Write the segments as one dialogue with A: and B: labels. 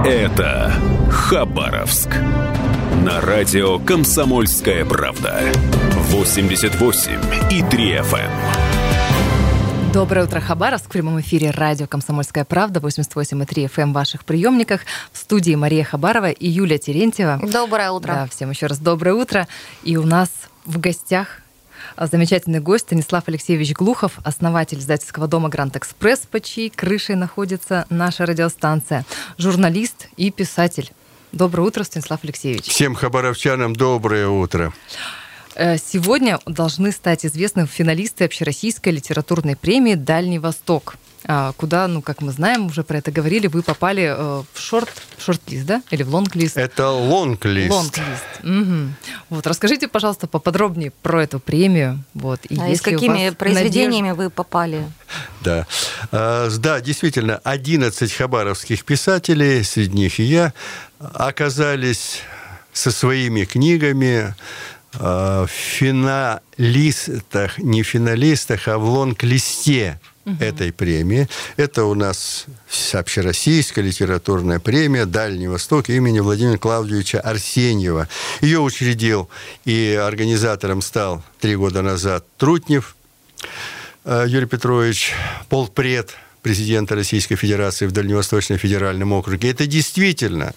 A: Это Хабаровск. На радио «Комсомольская правда». 88,3 FM.
B: Доброе утро, Хабаровск. В прямом эфире радио «Комсомольская правда», 88,3 FM в ваших приемниках. В студии Мария Хабарова и Юлия Терентьева.
C: Доброе утро.
B: Да, всем еще раз доброе утро. И у нас в гостях замечательный гость Станислав Алексеевич Глухов, основатель издательского дома «Гранд Экспресс», под чьей крышей находится наша радиостанция, журналист и писатель. Доброе утро, Станислав Алексеевич.
D: Всем хабаровчанам доброе утро.
B: Сегодня должны стать известны финалисты Общероссийской литературной премии «Дальний Восток», куда, как мы знаем, уже про это говорили, вы попали в шорт-лист, да? Или в лонг-лист?
D: Это лонг-лист.
B: Лонг-лист. Угу. Вот, расскажите, пожалуйста, поподробнее про эту премию. Вот, и
C: с какими произведениями вы попали?
D: Да, действительно, 11 хабаровских писателей, среди них и я, оказались со своими книгами в финалистах, не финалистах, а в лонг-листе этой премии. Это у нас Общероссийская литературная премия «Дальний Восток» имени Владимира Клавдиевича Арсеньева. Ее учредил и организатором стал 3 года назад Трутнев Юрий Петрович, полпред президента Российской Федерации в Дальневосточном федеральном округе. Это действительно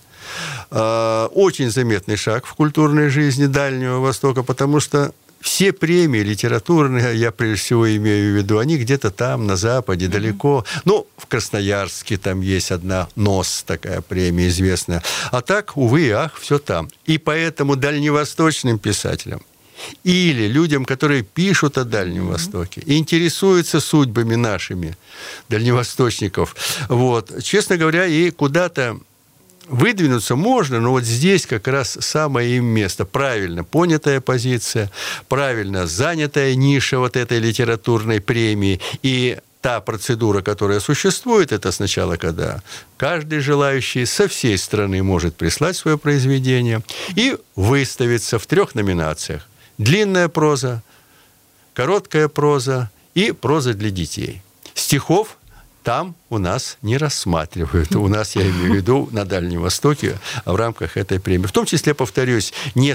D: очень заметный шаг в культурной жизни Дальнего Востока, потому что все премии литературные, я прежде всего имею в виду, они где-то там, на Западе, далеко. В Красноярске там есть одна НОС, такая премия известная. А так, увы и ах, все там. И поэтому дальневосточным писателям или людям, которые пишут о Дальнем Востоке, интересуются судьбами нашими дальневосточников, честно говоря, и куда-то выдвинуться можно, но вот здесь как раз самое им место. Правильно понятая позиция, правильно занятая ниша вот этой литературной премии. И та процедура, которая существует, это сначала, когда каждый желающий со всей страны может прислать свое произведение и выставиться в 3 номинациях. Длинная проза, короткая проза и проза для детей. Стихов там у нас не рассматривают. У нас, я имею в виду, на Дальнем Востоке в рамках этой премии. В том числе, повторюсь,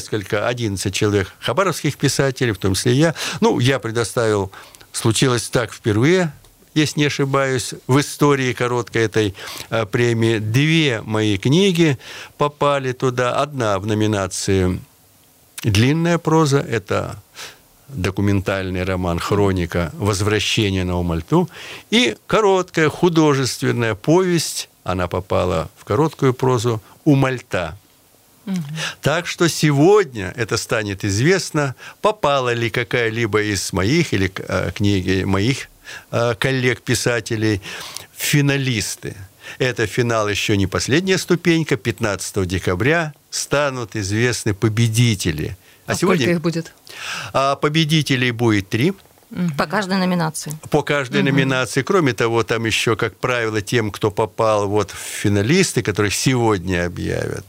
D: 11 человек хабаровских писателей, в том числе я. Я предоставил, случилось так впервые, если не ошибаюсь, в истории короткой этой премии. 2 мои книги попали туда. Одна в номинации «Длинная проза», это документальный роман «Хроника. Возвращение на Умальту», и короткая художественная повесть, она попала в короткую прозу, «Умальта». Так что сегодня это станет известно, попала ли какая-либо из моих или книги моих коллег-писателей в финалисты. Это финал еще не последняя ступенька. 15 декабря станут известны победители.
B: А сегодня сколько их будет?
D: Победителей будет 3.
C: По каждой номинации.
D: По каждой номинации. Кроме того, там еще, как правило, тем, кто попал в финалисты, которых сегодня объявят,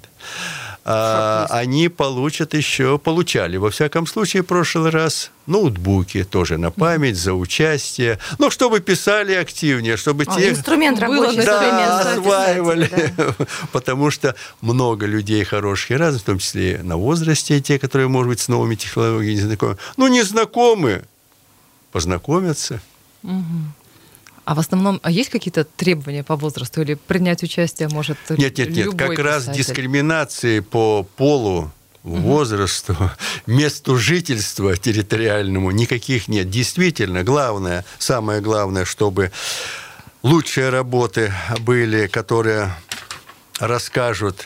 D: они получали, во всяком случае, в прошлый раз ноутбуки тоже на память, за участие. Чтобы писали активнее, чтобы те...
C: Инструмент рабочий.
D: Осваивали. Да. Потому что много людей хороших и разных, в том числе на возрасте, те, которые, может быть, с новыми технологиями не знакомы. Не знакомы, познакомятся.
B: А в основном, есть какие-то требования по возрасту или принять участие может
D: Нет,
B: любой
D: как раз
B: писатель?
D: Дискриминации по полу, возрасту, месту жительства территориальному никаких нет. Действительно, самое главное, чтобы лучшие работы были, которые расскажут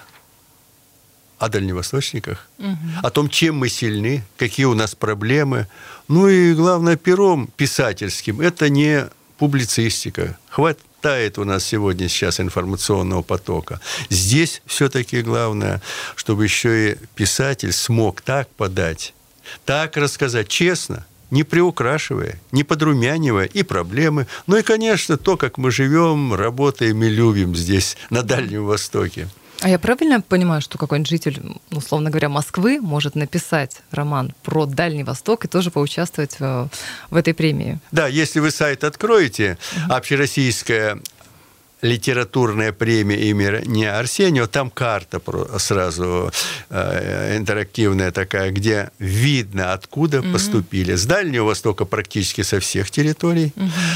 D: о дальневосточниках, о том, чем мы сильны, какие у нас проблемы. И главное, пером писательским – это не публицистика. Хватает у нас сейчас информационного потока. Здесь все-таки главное, чтобы еще и писатель смог так подать, так рассказать честно, не приукрашивая, не подрумянивая и проблемы. И, конечно, то, как мы живем, работаем и любим здесь, на Дальнем Востоке.
B: А я правильно понимаю, что какой-нибудь житель, условно говоря, Москвы может написать роман про Дальний Восток и тоже поучаствовать в этой премии?
D: Да, если вы сайт откроете, Общероссийская литературная премия имени Арсеньева, там карта сразу интерактивная такая, где видно, откуда попали. С Дальнего Востока практически со всех территорий,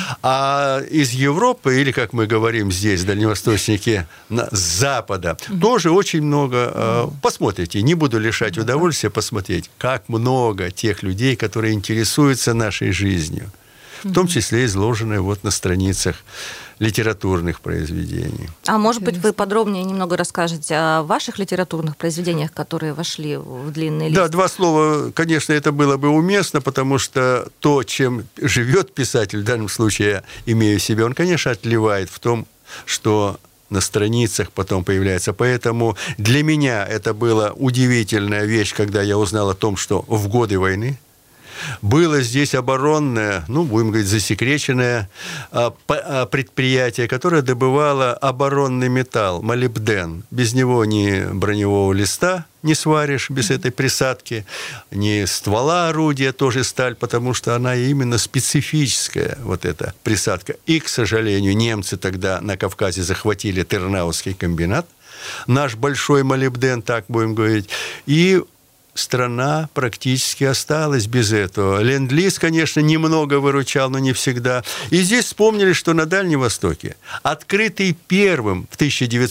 D: а из Европы, или, как мы говорим здесь, дальневосточники, с Запада, тоже очень много. Посмотрите, не буду лишать удовольствия посмотреть, как много тех людей, которые интересуются нашей жизнью, в том числе изложенные вот на страницах литературных произведений.
C: А может быть, вы подробнее немного расскажете о ваших литературных произведениях, которые вошли в длинный лист?
D: Да, 2 слова, конечно, это было бы уместно, потому что то, чем живет писатель, в данном случае я имею в себе, он, конечно, отливает в том, что на страницах потом появляется. Поэтому для меня это была удивительная вещь, когда я узнал о том, что в годы войны было здесь оборонное, будем говорить, засекреченное предприятие, которое добывало оборонный металл, молибден. Без него ни броневого листа не сваришь, без этой присадки, ни ствола орудия, тоже сталь, потому что она именно специфическая, вот эта присадка. И, к сожалению, немцы тогда на Кавказе захватили Тырнаусский комбинат, наш большой молибден, так будем говорить, и страна практически осталась без этого. Ленд-лиз, конечно, немного выручал, но не всегда. И здесь вспомнили, что на Дальнем Востоке, открытый первым в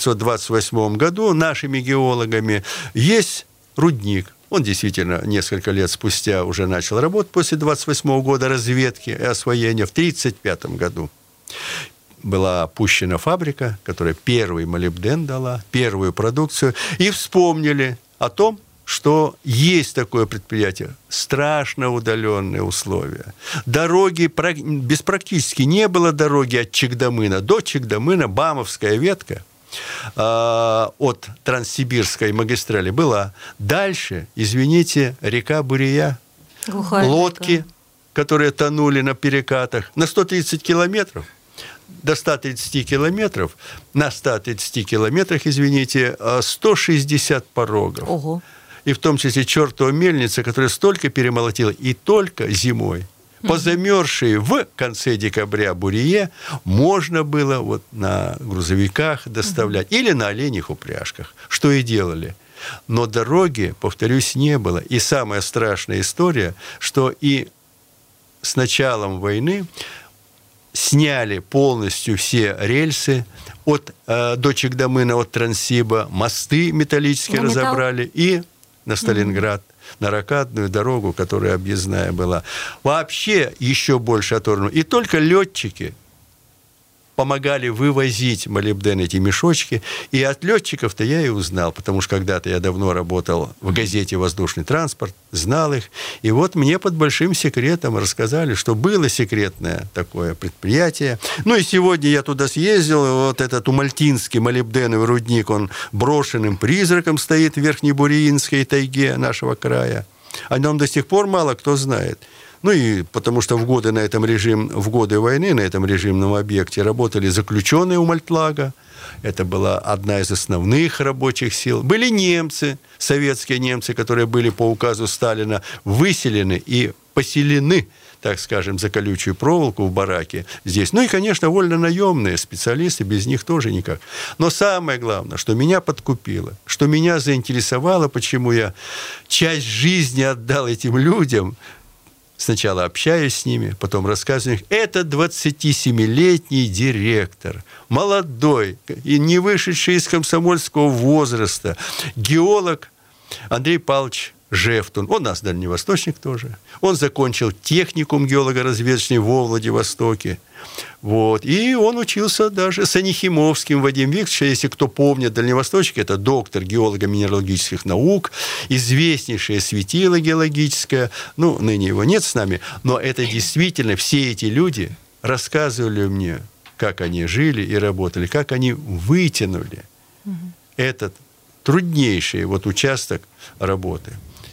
D: 1928 году нашими геологами, есть рудник. Он действительно несколько лет спустя уже начал работать после 1928 года разведки и освоения. В 1935 году была опущена фабрика, которая первый молибден дала, первую продукцию. И вспомнили о том, что есть такое предприятие, страшно удаленные условия. Дороги, практически не было дороги от Чикдамына до Чикдамына, Бамовская ветка от Транссибирской магистрали была. Дальше, извините, река Бурия, лодки, которые тонули на перекатах, на 130 километров. До 130 километров, на 130 километрах, извините, 160 порогов.
C: Ого.
D: И в том числе чертова мельница, которая столько перемолотила, и только зимой. По замерзшей в конце декабря Бурие можно было вот на грузовиках доставлять или на оленьих упряжках, что и делали. Но дороги, повторюсь, не было. И самая страшная история, что и с началом войны сняли полностью все рельсы до Чикдамына, от Транссиба, мосты металлические разобрали и на Сталинград, на ракадную дорогу, которая объездная была. Вообще еще больше оторвано. И только летчики помогали вывозить молибден, эти мешочки. И от летчиков-то я и узнал, потому что когда-то я давно работал в газете «Воздушный транспорт», знал их. И вот мне под большим секретом рассказали, что было секретное такое предприятие. И сегодня я туда съездил, вот этот умальтинский молибденовый рудник, он брошенным призраком стоит в Верхнебуриинской тайге нашего края. О нем до сих пор мало кто знает. И потому что в годы войны на этом режимном объекте работали заключенные Умальтлага. Это была одна из основных рабочих сил. Были немцы, советские немцы, которые были по указу Сталина выселены и поселены, так скажем, за колючую проволоку в бараке здесь. И, конечно, вольно-наемные специалисты, без них тоже никак. Но самое главное, что меня подкупило, что меня заинтересовало, почему я часть жизни отдал этим людям. Сначала общаюсь с ними, потом рассказываю. Это 27-летний директор, молодой, и не вышедший из комсомольского возраста, геолог Андрей Павлович Жефтун. Он у нас дальневосточник тоже. Он закончил техникум геолого-разведочный во Владивостоке. И он учился даже с Анихимовским Вадимом Викторовичем. Если кто помнит, дальневосточник – это доктор геолого-минералогических наук, известнейшее светило геологическое. Ныне его нет с нами. Но это действительно все эти люди рассказывали мне, как они жили и работали, как они вытянули этот труднейший участок работы.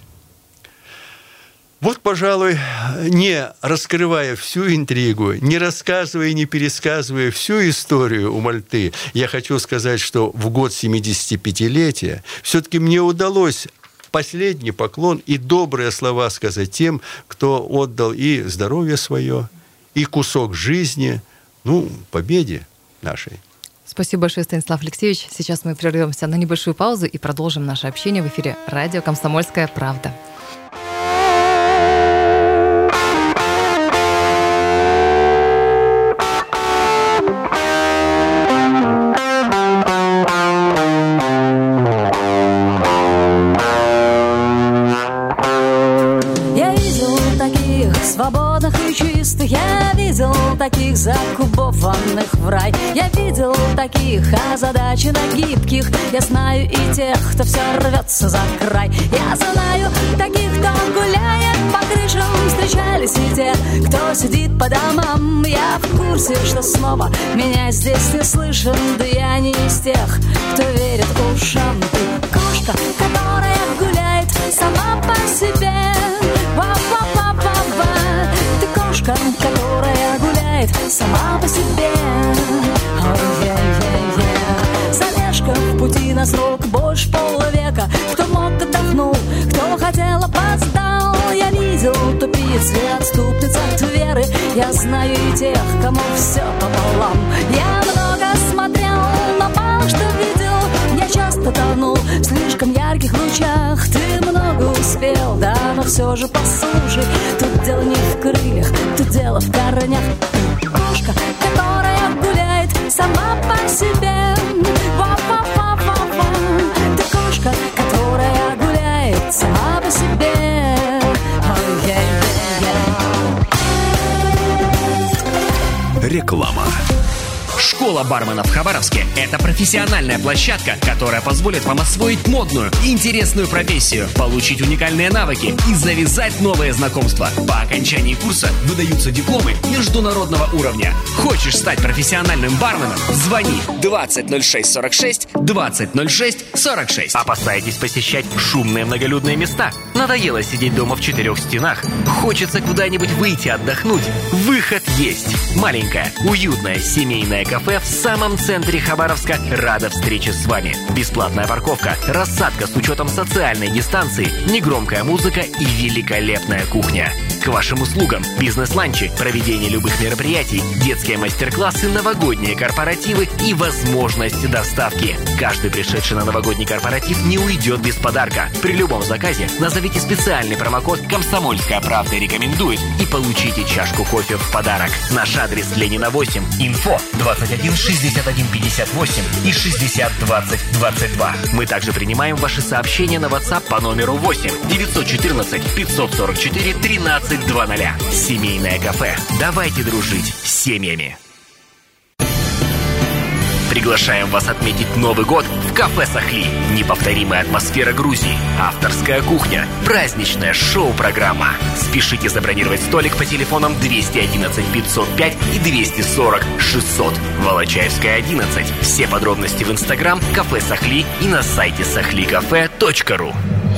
D: Пожалуй, не раскрывая всю интригу, не рассказывая и не пересказывая всю историю Умальты, я хочу сказать, что в год 75-летия все-таки мне удалось последний поклон и добрые слова сказать тем, кто отдал и здоровье свое, и кусок жизни, победе нашей.
B: Спасибо большое, Станислав Алексеевич. Сейчас мы прервемся на небольшую паузу и продолжим наше общение в эфире радио «Комсомольская правда».
E: Свободных и чистых я видел, таких закубованных в рай. Я видел таких озадаченных, гибких. Я знаю и тех, кто все рвется за край. Я знаю таких, кто гуляет по крышам. Встречались и те, кто сидит по домам. Я в курсе, что снова меня здесь не слышен. Да я не из тех, кто верит ушам. Ты кошка, которая гуляет сама по себе. Ты кошка, которая гуляет сама по себе. Задержка в пути на срок больше полвека. Кто мог, отдохнул, кто хотел, опоздал. Я видел тупиц и отступниц от веры. Я знаю и тех, кому все пополам. Я много смотрел, но мало что видел. Я часто тонул в слишком ярких лучах. Ты много успел, да, но все же послушай. Тут дело не в крыльях, тут дело в корнях. Ты кошка, которая гуляет сама по себе. Ва-ва-ва-ва-ва. Ты кошка, которая гуляет сама по себе.
A: Реклама.
F: Школа бармена в Хабаровске – это профессиональная площадка, которая позволит вам освоить модную и интересную профессию, получить уникальные навыки и завязать новые знакомства. По окончании курса выдаются дипломы международного уровня. Хочешь стать профессиональным барменом? Звони 200646 200646. Опасаетесь посещать шумные многолюдные места? Надоело сидеть дома в четырех стенах? Хочется куда-нибудь выйти отдохнуть? Выход есть! Маленькое, уютное, семейное кафе в самом центре Хабаровска рада встрече с вами. Бесплатная парковка, рассадка с учетом социальной дистанции, негромкая музыка и великолепная кухня. К вашим услугам бизнес-ланчи, проведение любых мероприятий, детские мастер-классы, новогодние корпоративы и возможность доставки. Каждый пришедший на новогодний корпоратив не уйдет без подарка. При любом заказе назовите специальный промокод «Комсомольская правда рекомендует» и получите чашку кофе в подарок. Наш адрес: Ленина 8, инфо 21 61 58 и 60 20 22. Мы также принимаем ваши сообщения на WhatsApp по номеру 8 914 544 13 00. Семейное кафе. Давайте дружить с семьями. Приглашаем вас отметить Новый год в кафе «Сахли». Неповторимая атмосфера Грузии, авторская кухня, праздничная шоу-программа. Спешите забронировать столик по телефонам 211 505 и 240 600. Волочаевская, 11. Все подробности в Инстаграм «Кафе Сахли» и на сайте sahlikcafe.ru.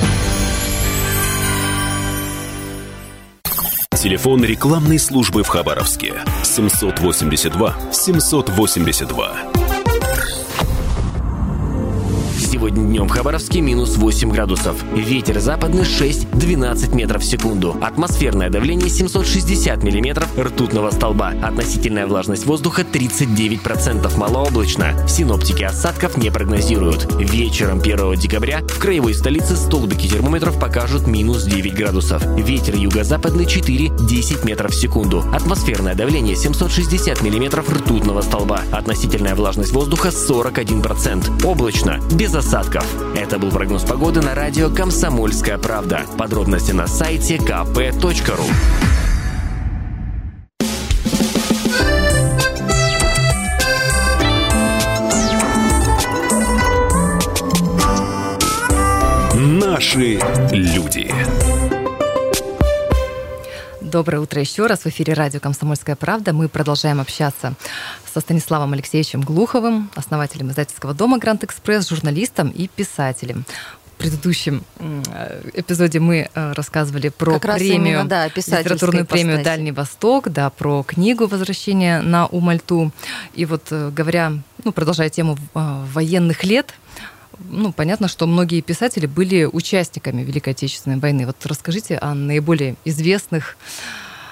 A: Телефон рекламной службы в Хабаровске 782 782.
F: Сегодня днем в Хабаровске минус 8 градусов. Ветер западный 6-12 метров в секунду. Атмосферное давление 760 миллиметров ртутного столба. Относительная влажность воздуха 39%, малооблачно. Синоптики осадков не прогнозируют. Вечером 1 декабря в краевой столице столбики термометров покажут минус 9 градусов. Ветер юго-западный 4-10 метров в секунду. Атмосферное давление 760 миллиметров ртутного столба. Относительная влажность воздуха 41%. Облачно, без осадков. Это был прогноз погоды на радио «Комсомольская правда». Подробности на сайте kp.ru.
A: Наши люди.
B: Доброе утро еще раз. В эфире радио «Комсомольская правда». Мы продолжаем общаться со Станиславом Алексеевичем Глуховым, основателем издательского дома «Грант Экспресс», журналистом и писателем. В предыдущем эпизоде мы рассказывали про премию, литературную премию «Дальний Восток», да, про книгу «Возвращение на Умальту». И вот говоря, продолжая тему военных лет, понятно, что многие писатели были участниками Великой Отечественной войны. Вот расскажите о наиболее известных.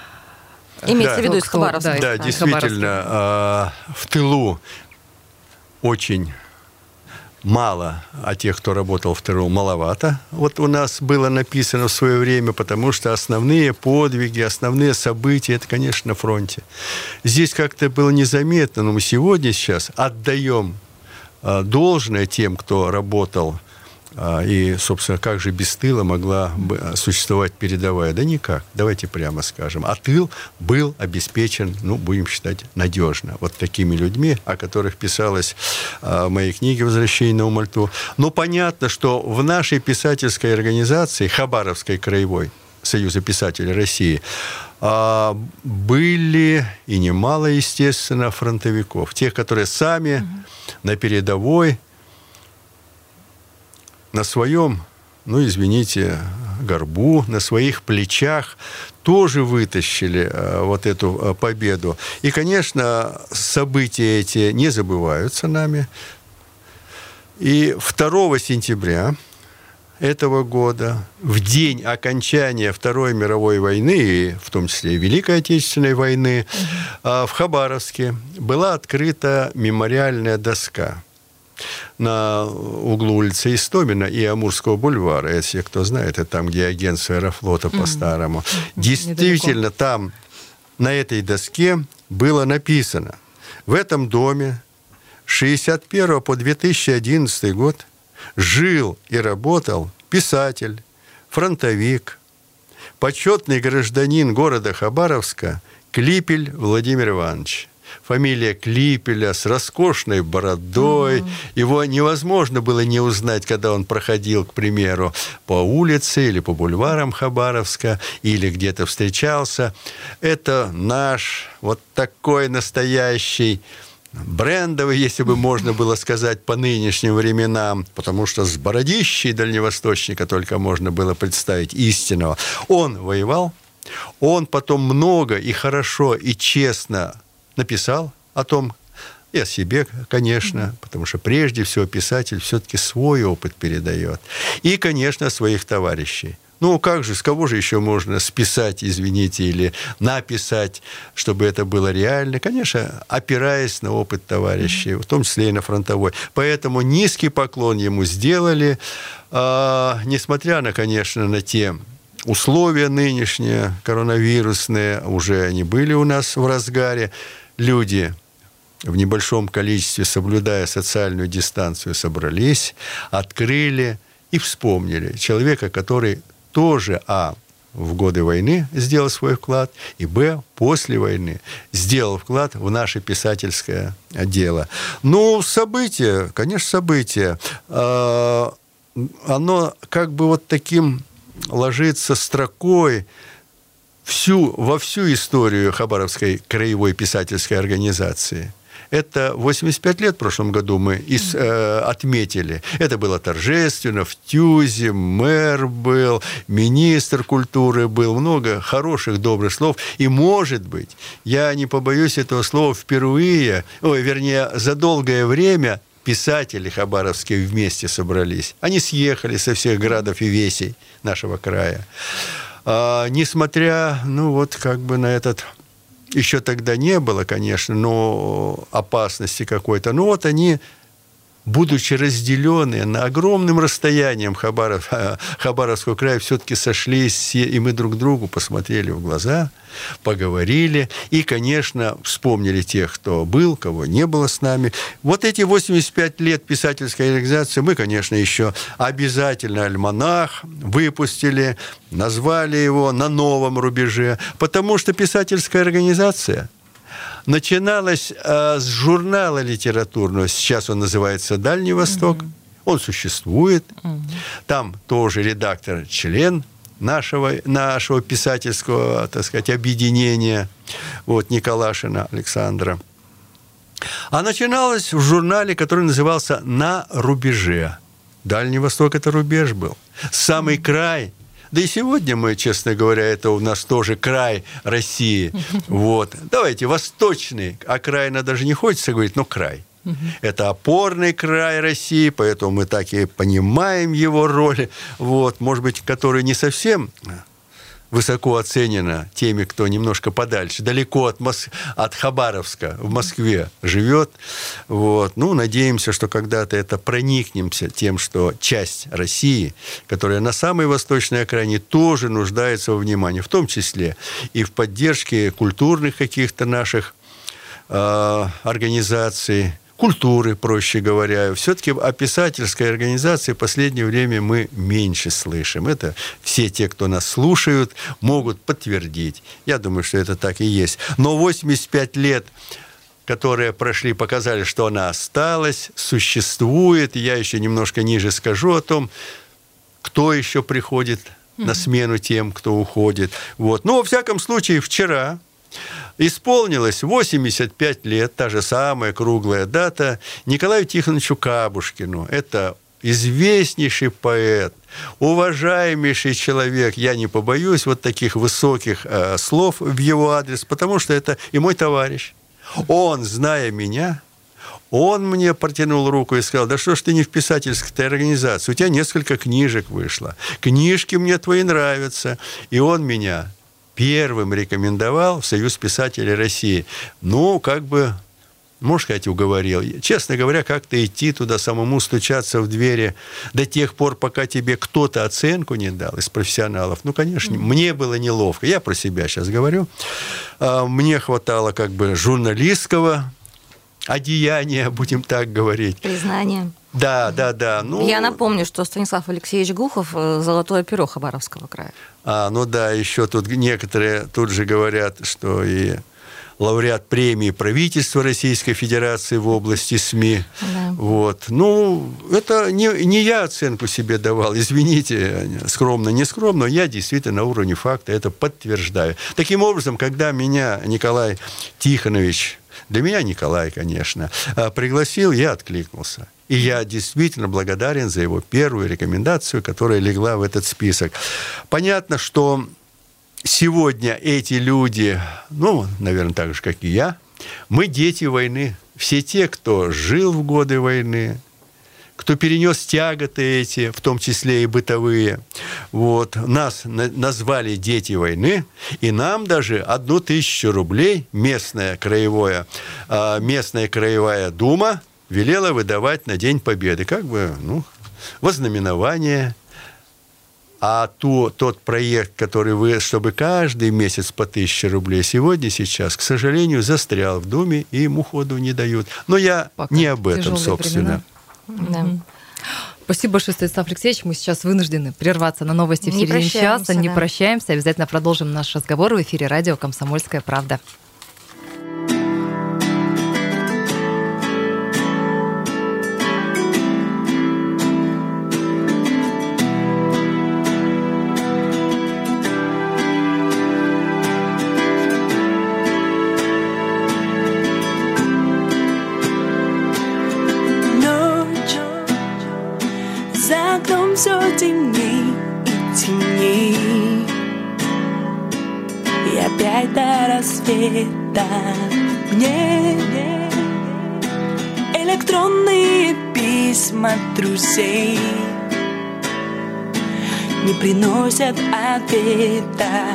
C: Имеется в виду из Хабаровска.
D: Да, действительно, в тылу очень мало, а тех, кто работал в ТРО, маловато. Вот у нас было написано в свое время, потому что основные подвиги, основные события, это, конечно, на фронте. Здесь как-то было незаметно, но мы сегодня сейчас отдаем должное тем, кто работал. И, собственно, как же без тыла могла существовать передовая? Да никак, давайте прямо скажем. А тыл был обеспечен, будем считать, надежно. Вот такими людьми, о которых писалось в моей книге «Возвращение на Умальту». Но понятно, что в нашей писательской организации, Хабаровской краевой, Союза писателей России, были и немало, естественно, фронтовиков. Тех, которые сами на передовой, на своем, извините, горбу, на своих плечах тоже вытащили вот эту победу. И, конечно, события эти не забываются нами. И 2 сентября этого года, в день окончания Второй мировой войны, и в том числе и Великой Отечественной войны, в Хабаровске была открыта мемориальная доска на углу улицы Истомина и Амурского бульвара. Если кто знает, это там, где агентство Аэрофлота по-старому. Действительно, там, на этой доске было написано: в этом доме с 1961 по 2011 год жил и работал писатель, фронтовик, почетный гражданин города Хабаровска Клипель Владимир Иванович. Фамилия Клипеля с роскошной бородой. Его невозможно было не узнать, когда он проходил, к примеру, по улице или по бульварам Хабаровска, или где-то встречался. Это наш вот такой настоящий брендовый, если бы можно было сказать, по нынешним временам, потому что с бородищей дальневосточника только можно было представить истинного. Он воевал, он потом много и хорошо и честно написал о том, и о себе, конечно, потому что прежде всего писатель все-таки свой опыт передает. И, конечно, своих товарищей. Как же, с кого же еще можно списать, извините, или написать, чтобы это было реально? Конечно, опираясь на опыт товарищей, в том числе и на фронтовой. Поэтому низкий поклон ему сделали, несмотря на, конечно, на те условия нынешние, коронавирусные, уже они были у нас в разгаре. Люди в небольшом количестве, соблюдая социальную дистанцию, собрались, открыли и вспомнили человека, который тоже, в годы войны сделал свой вклад, и, после войны сделал вклад в наше писательское дело. Событие, конечно, событие, оно как бы вот таким ложится строкой во всю историю Хабаровской краевой писательской организации. Это 85 лет в прошлом году мы отметили. Это было торжественно, в Тюзе, мэр был, министр культуры был, много хороших, добрых слов. И, может быть, я не побоюсь этого слова, впервые, за долгое время писатели хабаровские вместе собрались. Они съехали со всех городов и весей нашего края. Несмотря, на этот... Еще тогда не было, конечно, но опасности какой-то. Они, будучи разделенные на огромным расстоянием Хабаровского края, все-таки сошлись, и мы друг другу посмотрели в глаза, поговорили, и, конечно, вспомнили тех, кто был, кого не было с нами. Вот эти 85 лет писательской организации мы, конечно, еще обязательно альманах выпустили, назвали его «На новом рубеже», потому что писательская организация начиналась с журнала литературного, сейчас он называется «Дальний Восток», он существует, там тоже редактор, член нашего писательского, так сказать, объединения, Николашина Александра. А начиналось в журнале, который назывался «На рубеже». Дальний Восток – это рубеж был. Самый край. Да и сегодня мы, честно говоря, это у нас тоже край России. Давайте, восточный, окраина даже не хочется говорить, но край. Это опорный край России, поэтому мы так и понимаем его роль, может быть, который не совсем высоко оценена теми, кто немножко подальше, далеко от Хабаровска, в Москве живет. Вот. Ну, надеемся, что когда-то это проникнемся тем, что часть России, которая на самой восточной окраине, тоже нуждается во внимании, в том числе и в поддержке культурных каких-то наших организаций, культуры, проще говоря. Все-таки о писательской организации в последнее время мы меньше слышим. Это все те, кто нас слушают, могут подтвердить. Я думаю, что это так и есть. Но 85 лет, которые прошли, показали, что она осталась, существует. Я еще немножко ниже скажу о том, кто еще приходит на смену тем, кто уходит. Вот. Но, во всяком случае, вчера исполнилось 85 лет, та же самая круглая дата, Николаю Тихоновичу Кабушкину. Это известнейший поэт, уважаемейший человек. Я не побоюсь вот таких высоких слов в его адрес, потому что это и мой товарищ. Он, зная меня, он мне протянул руку и сказал: да что ж ты не в писательской организации, у тебя несколько книжек вышло, книжки мне твои нравятся. И он меня первым рекомендовал в Союз писателей России. Ну, как бы, можно сказать, уговорил. Честно говоря, как-то идти туда, самому стучаться в двери до тех пор, пока тебе кто-то оценку не дал из профессионалов. Ну, конечно, мне было неловко. Я про себя сейчас говорю. Мне хватало как бы журналистского одеяния, будем так говорить.
C: Признание.
D: Да. Ну,
C: я напомню, что Станислав Алексеевич Глухов – золотое перо Хабаровского края.
D: Ну да, еще тут некоторые тут же говорят, что и лауреат премии правительства Российской Федерации в области СМИ. Да. Вот. Ну, это не я оценку себе давал, извините, скромно, не скромно, я действительно на уровне факта это подтверждаю. Таким образом, когда меня Николай Тихонович, для меня Николай, конечно, пригласил, я откликнулся. И я действительно благодарен за его первую рекомендацию, которая легла в этот список. Понятно, что сегодня эти люди, ну, наверное, так же, как и я, мы дети войны. Все те, кто жил в годы войны, кто перенес тяготы эти, в том числе и бытовые. Вот. Нас назвали «дети войны», и нам даже 1000 рублей местная краевая дума велела выдавать на День Победы. Как бы, вознаменование. А тот проект, который чтобы каждый месяц по 1000 рублей, сейчас, к сожалению, застрял в Думе, и ему ходу не дают. Но я пока не об этом, собственно.
B: Да. Спасибо большое, Станислав Алексеевич. Мы сейчас вынуждены прерваться на новости в середине часа. Не прощаемся. Обязательно продолжим наш разговор в эфире радио «Комсомольская правда».
E: Все темней и темней, и опять до рассвета мне электронные письма друзей не приносят ответа.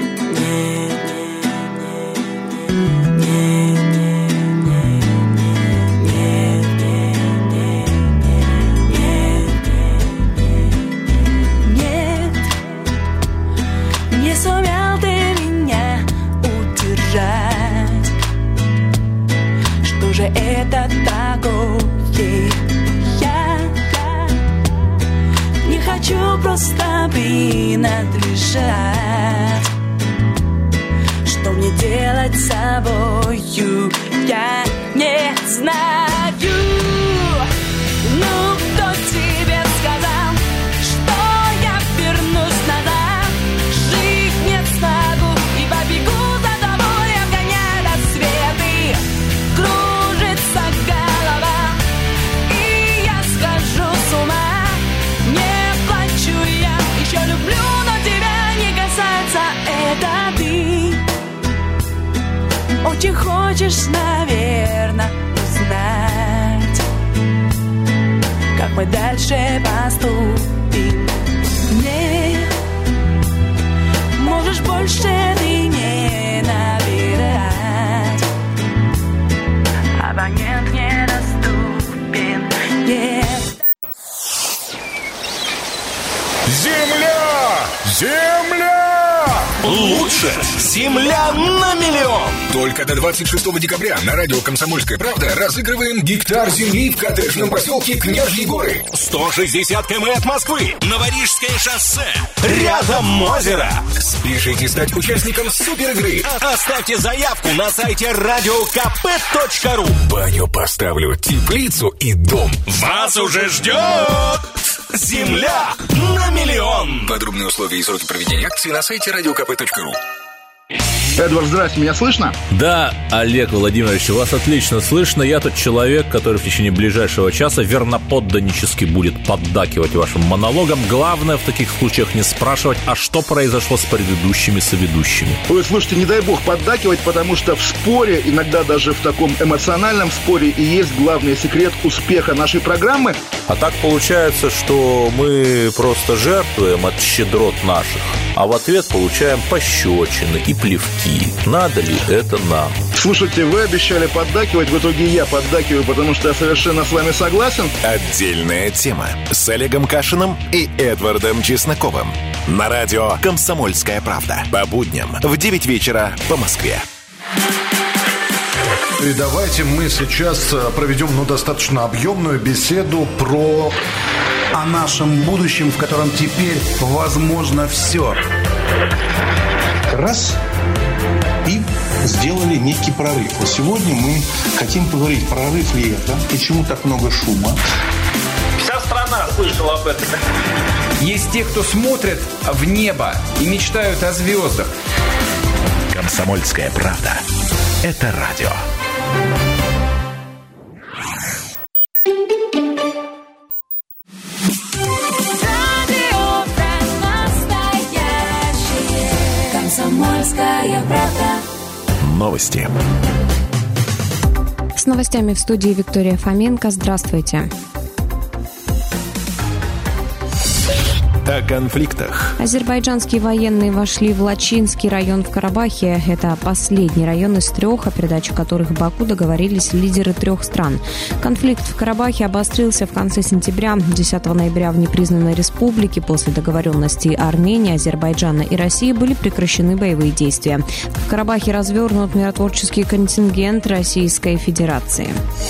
E: Это такое. Я не хочу просто принадлежать. Что мне делать с собою, я не знаю. Ну, кто тебе сказал, что я вернусь назад? Жить не смогу и побегу за тобой, обгоняя рассветы. Голова, и я схожу с ума. Не плачу я, еще люблю, но тебя не касается. Это ты очень хочешь, наверное, узнать, как мы дальше поступим. Мне можешь больше ты не набирать. Абонент недоступен.
G: Земля! Лучше земля на миллион! Только до 26 декабря на радио «Комсомольская правда» разыгрываем гектар земли в коттеджном поселке Княжьи Горы. 160 км от Москвы. Новорижское шоссе. Рядом озеро. Спешите стать участником суперигры. Оставьте заявку на сайте radiokp.ru. Баню поставлю, теплицу и дом. Вас уже ждет земля на миллион. Подробные условия и сроки проведения акции на сайте radiokp.ru.
H: Эдвард, здрасте, меня слышно?
I: Да, Олег Владимирович, вас отлично слышно. Я тот человек, который в течение ближайшего часа верноподданнически будет поддакивать вашим монологам. Главное в таких случаях не спрашивать, а что произошло с предыдущими соведущими.
H: Ой, слушайте, не дай бог поддакивать, потому что в споре, иногда даже в таком эмоциональном споре, и есть главный секрет успеха нашей программы.
I: А так получается, что мы просто жертвуем от щедрот наших, а в ответ получаем пощечины и плевки. Надо ли это нам?
H: Слушайте, вы обещали поддакивать, в итоге я поддакиваю, потому что я совершенно с вами согласен.
G: Отдельная тема с Олегом Кашиным и Эдвардом Чесноковым. На радио «Комсомольская правда». По будням в 9 вечера по Москве.
J: И давайте мы сейчас проведем достаточно объемную беседу про...
K: о нашем будущем, в котором теперь возможно все.
L: Раз и сделали некий прорыв. Вот сегодня мы хотим поговорить, прорыв ли это, почему так много шума.
M: Вся страна слышала об этом. Есть те, кто смотрят в небо и мечтают о звездах.
G: «Комсомольская правда» — это радио.
E: «Комсомольская правда».
G: Новости.
N: С новостями в студии Виктория Фоменко. Здравствуйте.
G: О конфликтах.
N: Азербайджанские военные вошли в Лачинский район в Карабахе. Это последний район из 3, о передаче которых в Баку договорились лидеры 3 стран. Конфликт в Карабахе обострился в конце сентября. 10 ноября в непризнанной республике после договоренности Армении, Азербайджана и России были прекращены боевые действия. В Карабахе развернут миротворческий контингент Российской Федерации.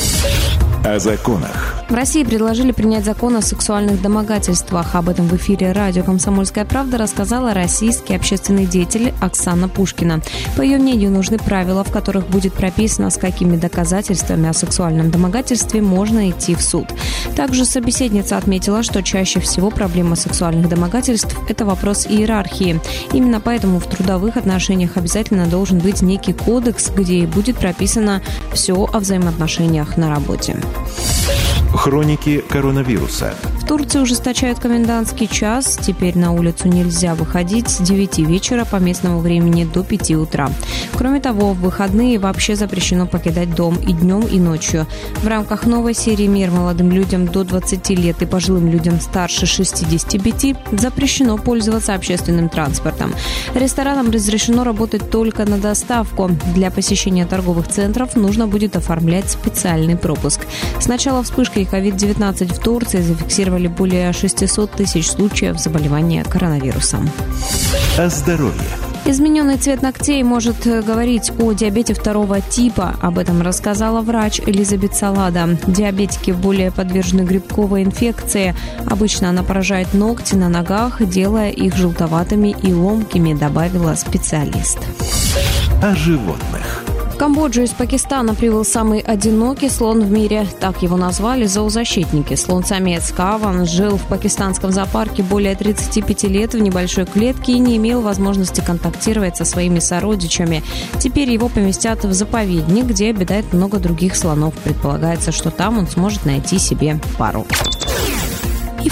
G: О законах.
N: В России предложили принять закон о сексуальных домогательствах. Об этом в эфире радио «Комсомольская правда» рассказала российский общественный деятель Оксана Пушкина. По ее мнению, нужны правила, в которых будет прописано, с какими доказательствами о сексуальном домогательстве можно идти в суд. Также собеседница отметила, что чаще всего проблема сексуальных домогательств – это вопрос иерархии. Именно поэтому в трудовых отношениях обязательно должен быть некий кодекс, где и будет прописано все о взаимоотношениях на работе.
G: Хроники коронавируса.
N: В Турции ужесточают комендантский час. Теперь на улицу нельзя выходить с 9 вечера по местному времени до 5 утра. Кроме того, в выходные вообще запрещено покидать дом и днем, и ночью. В рамках новой серии мер молодым людям до 20 лет и пожилым людям старше 65 запрещено пользоваться общественным транспортом. Ресторанам разрешено работать только на доставку. Для посещения торговых центров нужно будет оформлять специальный пропуск. С начала вспышки COVID-19 в Турции зафиксировали более 600 тысяч случаев заболевания коронавирусом.
G: О здоровье.
N: Измененный цвет ногтей может говорить о диабете 2 типа. Об этом рассказала врач Элизабет Салада. Диабетики более подвержены грибковой инфекции. Обычно она поражает ногти на ногах, делая их желтоватыми и ломкими, добавила специалист.
G: О животных.
N: В Камбоджу из Пакистана прибыл самый одинокий слон в мире. Так его назвали зоозащитники. Слон-самец Каван жил в пакистанском зоопарке более 35 лет в небольшой клетке и не имел возможности контактировать со своими сородичами. Теперь его поместят в заповедник, где обитает много других слонов. Предполагается, что там он сможет найти себе пару. И в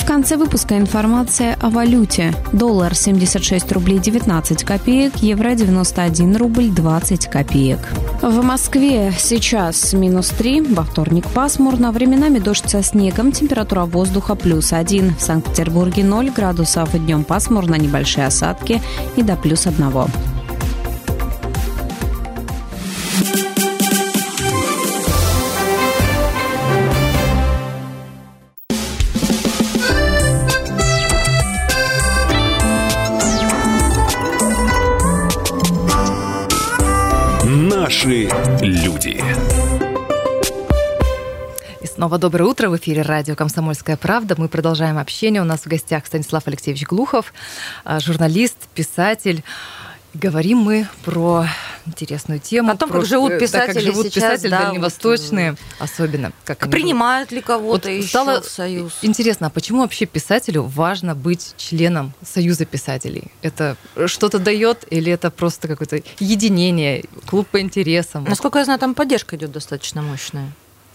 N: В конце выпуска информация о валюте. Доллар 76 рублей 19 копеек, евро 91 рубль 20 копеек. В Москве сейчас -3, во вторник пасмурно, временами дождь со снегом, температура воздуха +1. В Санкт-Петербурге 0 градусов, днем пасмурно, небольшие осадки и до +1.
A: Наши люди.
B: И снова доброе утро. В эфире радио «Комсомольская правда». Мы продолжаем общение. У нас в гостях Станислав Алексеевич Глухов, журналист, писатель. Говорим мы про интересную тему.
C: О том, как живут писатели,
B: как живут
C: сейчас,
B: писатели дальневосточные, особенно. Как
C: принимают ли кого-то еще
B: стало
C: в союз? Интересно,
B: а почему вообще писателю важно быть членом Союза писателей? Это что-то дает или это просто какое-то единение, клуб по интересам?
C: Насколько я знаю, там поддержка идет достаточно мощная.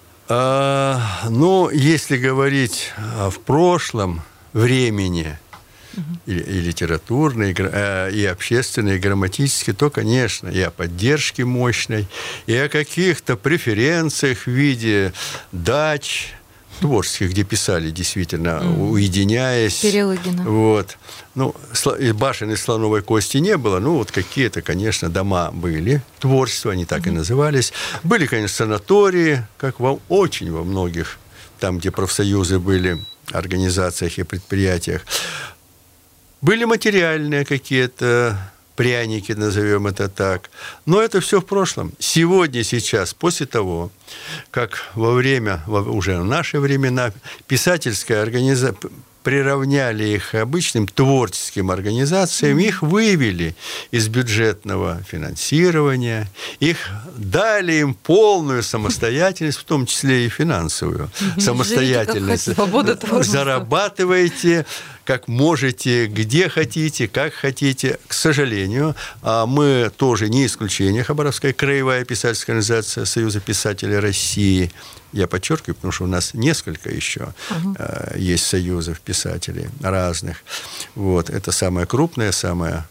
D: Если говорить в прошлом времени, и литературной, и общественной, и грамматической, то, конечно, и о поддержке мощной, и о каких-то преференциях в виде дач творческих, где писали действительно, уединяясь.
C: Перелыгина.
D: Вот. Башен из слоновой кости не было, какие-то, конечно, дома были, творчество, они так и назывались. Были, конечно, санатории, как очень во многих, там, где профсоюзы были, организациях и предприятиях. Были материальные какие-то пряники, назовем это так. Но это все в прошлом. Сегодня, сейчас, после того, как уже в наши времена, писательская организация, приравняли их обычным творческим организациям, их вывели из бюджетного финансирования, их дали им полную самостоятельность, в том числе и финансовую самостоятельность. Зарабатывайте как можете, где хотите, как хотите. К сожалению, мы тоже не исключение. Хабаровская краевая писательская организация Союза писателей России. Я подчеркиваю, потому что у нас несколько еще есть союзов писателей разных. Вот. Это самая крупная, самая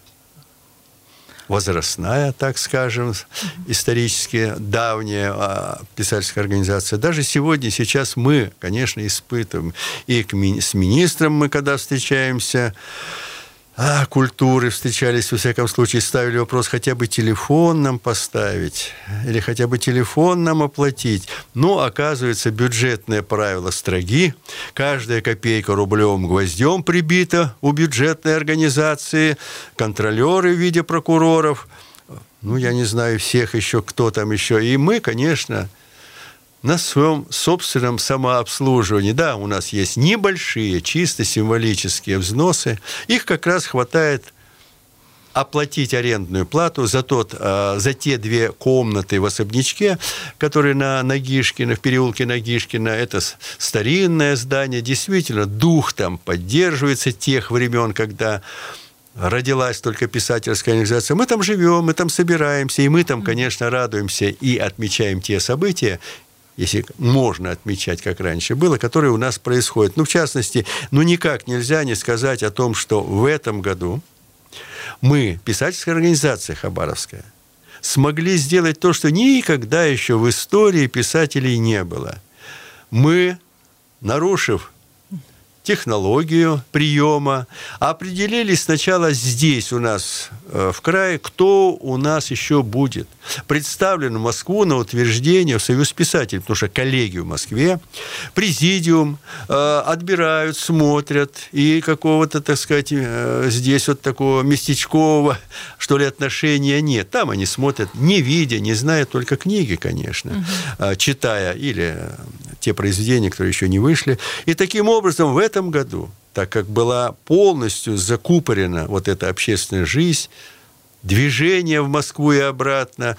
D: возрастная, так скажем, исторически давняя писательская организация. Даже сегодня, сейчас мы, конечно, испытываем. И с министром мы, когда встречаемся, культуры встречались, во всяком случае, ставили вопрос, хотя бы телефон нам поставить, или хотя бы телефон нам оплатить. Но, оказывается, бюджетные правила строги. Каждая копейка рублевым гвоздем прибита у бюджетной организации. Контролеры в виде прокуроров. Я не знаю всех еще, кто там еще. И мы, конечно, на своем собственном самообслуживании. Да, у нас есть небольшие, чисто символические взносы. Их как раз хватает оплатить арендную плату за те 2 комнаты в особнячке, которые на Нагишкина, в переулке Нагишкина. Это старинное здание. Действительно, дух там поддерживается тех времен, когда родилась только писательская организация. Мы там живем, мы там собираемся, и мы там, конечно, радуемся и отмечаем те события, если можно отмечать, как раньше было, которые у нас происходят. В частности, никак нельзя не сказать о том, что в этом году мы, писательская организация Хабаровская, смогли сделать то, что никогда еще в истории писателей не было. Мы, нарушив технологию приема, определились сначала здесь у нас в крае, кто у нас еще будет представлен в Москву на утверждение в Союз писателей, потому что коллеги в Москве, президиум отбирают, смотрят, и какого-то, так сказать, здесь вот такого местечкового, что ли, отношения нет. Там они смотрят, не видя, не зная, только книги, конечно, читая, или те произведения, которые еще не вышли. И таким образом в этом году, так как была полностью закупорена вот эта общественная жизнь, движение в Москву и обратно,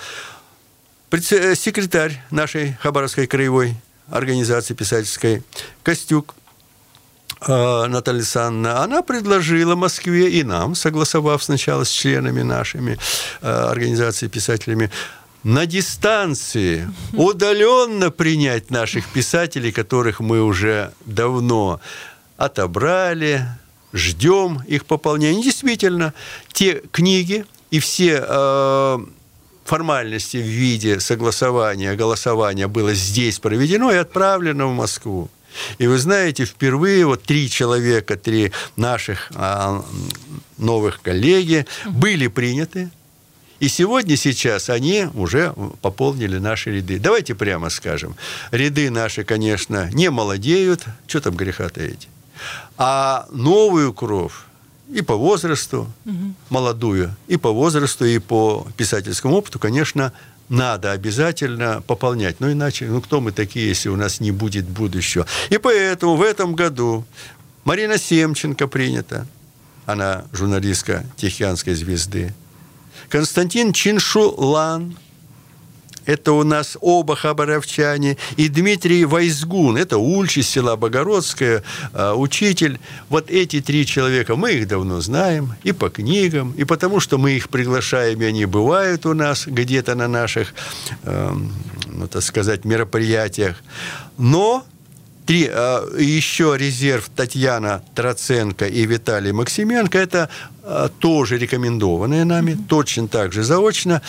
D: секретарь нашей Хабаровской краевой организации писательской Костюк Наталья Александровна, она предложила Москве и нам, согласовав сначала с членами нашими организации писателями, на дистанции, удаленно принять наших писателей, которых мы уже давно отобрали, ждем их пополнения. Действительно, те книги и все формальности в виде согласования, голосования было здесь проведено и отправлено в Москву. И вы знаете, впервые вот 3 человека, 3 наших новых коллеги были приняты. И сейчас они уже пополнили наши ряды. Давайте прямо скажем, ряды наши, конечно, не молодеют, что там греха таить, а новую кровь и по возрасту, молодую, и по возрасту, и по писательскому опыту, конечно, надо обязательно пополнять. Ну, иначе, кто мы такие, если у нас не будет будущего? И поэтому в этом году Марина Семченко принята. Она журналистка «Тихоокеанской звезды». Константин Чиншулан. Это у нас оба хабаровчане. И Дмитрий Вайсгун. Это Ульч из села Богородское, учитель. Вот эти 3 человека, мы их давно знаем. И по книгам, и потому что мы их приглашаем, и они бывают у нас где-то на наших, так сказать, мероприятиях. Но еще резерв Татьяна Троценко и Виталий Максименко. Это тоже рекомендованные нами, точно так же заочно,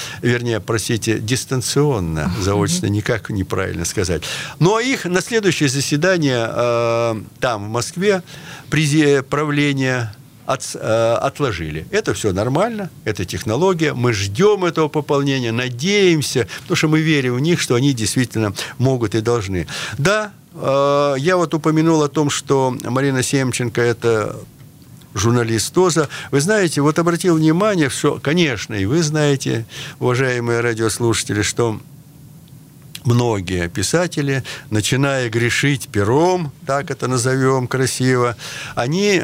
D: дистанционно, заочно никак неправильно сказать. Ну, а их на следующее заседание там, в Москве, правление отложили. Это все нормально, это технология, мы ждем этого пополнения, надеемся, потому что мы верим в них, что они действительно могут и должны. Да, я вот упомянул о том, что Марина Семченко – это журналист ТОЗа. Вы знаете, вот обратил внимание, что, конечно, и вы знаете, уважаемые радиослушатели, что многие писатели, начиная грешить пером, так это назовем красиво, они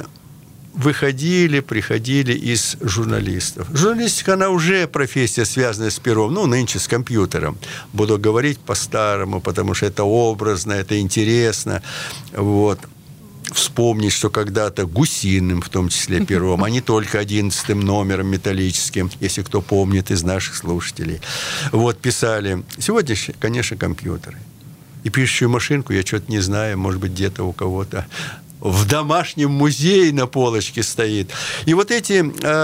D: приходили из журналистов. Журналистика, она уже профессия, связанная с пером, нынче с компьютером. Буду говорить по-старому, потому что это образно, это интересно. Вот. Вспомнить, что когда-то гусиным, в том числе пером, а не только 11 номером металлическим, если кто помнит из наших слушателей. Вот, писали. Сегодня, конечно, компьютеры. И пишущую машинку я что-то не знаю, может быть, где-то у кого-то в домашнем музее на полочке стоит. И вот эти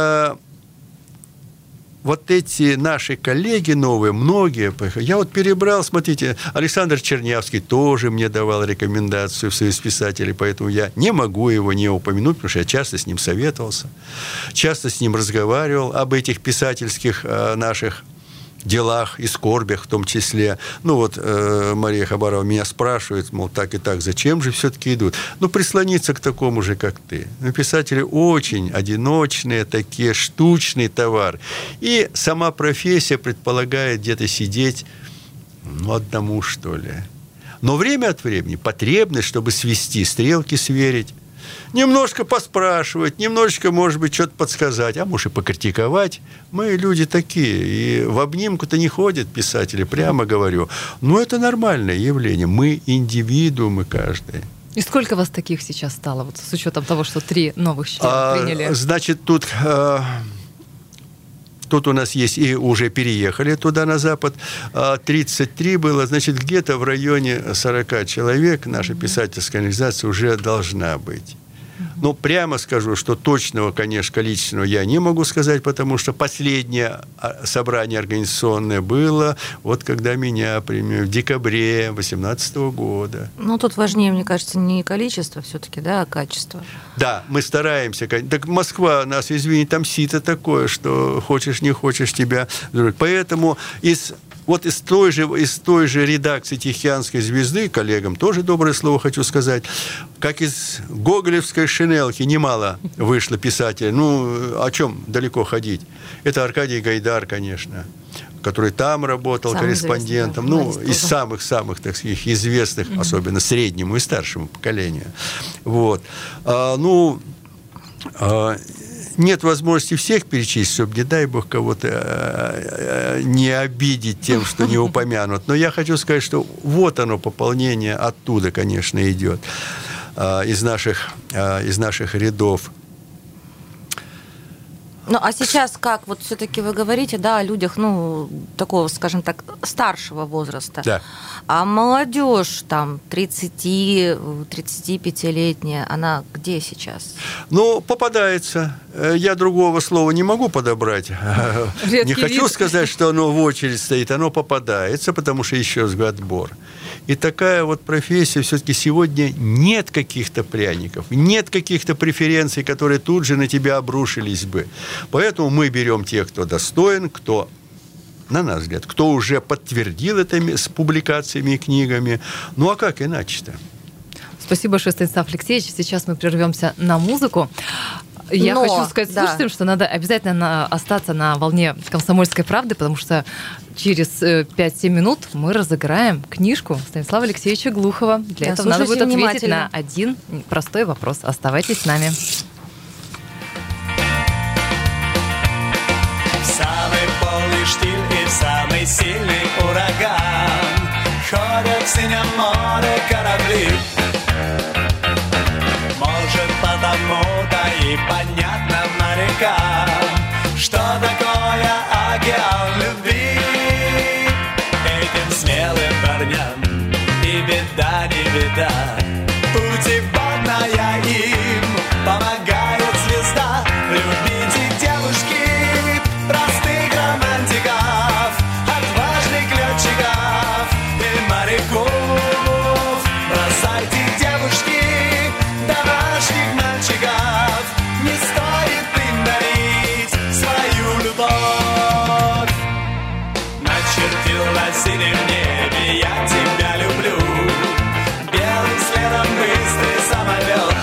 D: наши коллеги новые, многие, я вот перебрал, смотрите, Александр Чернявский тоже мне давал рекомендацию в Союз писателей, поэтому я не могу его не упомянуть, потому что я часто с ним советовался, часто с ним разговаривал об этих писательских наших делах и скорбях в том числе. Мария Хабарова меня спрашивает, мол, так и так, зачем же все-таки идут? Прислониться к такому же, как ты. Писатели очень одиночные, такие, штучный товар. И сама профессия предполагает где-то сидеть, одному, что ли. Но время от времени потребность, чтобы свести, стрелки сверить, немножко поспрашивать, немножечко, может быть, что-то подсказать, а может и покритиковать. Мы люди такие, и в обнимку-то не ходят писатели, прямо говорю. Это нормальное явление. Мы индивидуумы каждый.
B: И сколько вас таких сейчас стало, вот с учетом того, что 3 новых члена приняли?
D: Значит, тут у нас есть, и уже переехали туда, на Запад, 33 было, значит, где-то в районе 40 человек наша писательская организация уже должна быть. Прямо скажу, что точного, конечно, количественного я не могу сказать, потому что последнее собрание организационное было, когда меня приняли в декабре 2018 года.
C: Тут важнее, мне кажется, не количество все-таки, а качество.
D: Да, мы стараемся. Так Москва нас, извини, там сито такое, что хочешь, не хочешь тебя. Поэтому из той же редакции «Тихоокеанской звезды», коллегам тоже доброе слово хочу сказать, как из гоголевской шинелки немало вышло писателей. О чем далеко ходить? Это Аркадий Гайдар, конечно, который там работал корреспондентом, из самых-самых, так сказать, известных, особенно среднему и старшему поколению. Нет возможности всех перечислить, чтобы, не дай бог, кого-то не обидеть тем, что не упомянут. Но я хочу сказать, что вот оно, пополнение оттуда, конечно, идет, из наших рядов.
C: Ну, а сейчас как? Вот все-таки вы говорите, да, о людях, ну, такого, скажем так, старшего возраста.
D: Да.
C: А молодежь, там, 30-35-летняя, она где сейчас?
D: Ну, попадается. Я другого слова не могу подобрать. Не хочу сказать, что оно в очередь стоит. Оно попадается, потому что еще раз говорю, отбор. И такая вот профессия, все-таки сегодня нет каких-то пряников, нет каких-то преференций, которые тут же на тебя обрушились бы. Поэтому мы берем тех, кто достоин, кто, на наш взгляд, кто уже подтвердил это с публикациями и книгами. Ну, а как иначе-то?
B: Спасибо большое, Станислав Алексеевич. Сейчас мы прервемся на музыку. Я хочу сказать слушателям, что надо обязательно остаться на волне «Комсомольской правды», потому что через 5-7 минут мы разыграем книжку Станислава Алексеевича Глухова. Для этого надо будет ответить на один простой вопрос. Оставайтесь с нами.
O: В самый полный штиль и в самый сильный ураган ходят в синем море корабли. Может, потому-то и понятно морякам, что такое океан любви. Этим смелым парням и беда, не беда. Путеводная им помогает звезда. Любите, девушки, простых романтиков, отважных летчиков и моряков. Бросайте, девушки, домашних мальчиков, не стоит им дарить свою любовь. Начертил на синем небе я тебя люблю, белым следом быстрый самолет.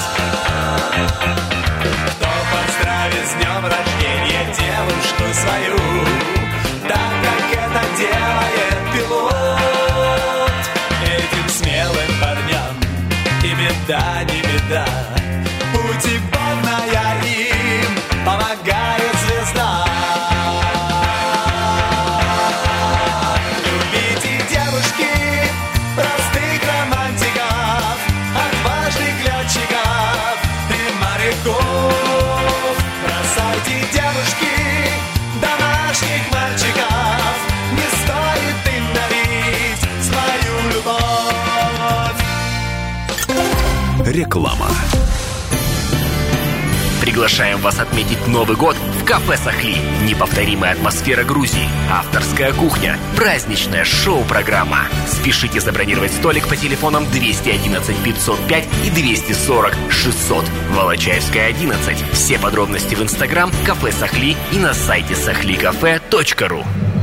O: Кто поздравит с днем рождения девушку свою, так как это делает пилот. Этим смелым парням и беда, не беда. Путеводная им помогает звезда. Любите, девушки, простых романтиков, отважных летчиков и моряков. Бросайте, девушки, домашних мальчиков, не стоит им дарить свою любовь.
A: Реклама.
F: Приглашаем вас отметить Новый год в кафе «Сахли». Неповторимая атмосфера Грузии, авторская кухня, праздничная шоу-программа. Спешите забронировать столик по телефонам 211 505 и 240 600. Волочаевская, 11. Все подробности в Инстаграм кафе «Сахли» и на сайте sahlicafe.ru.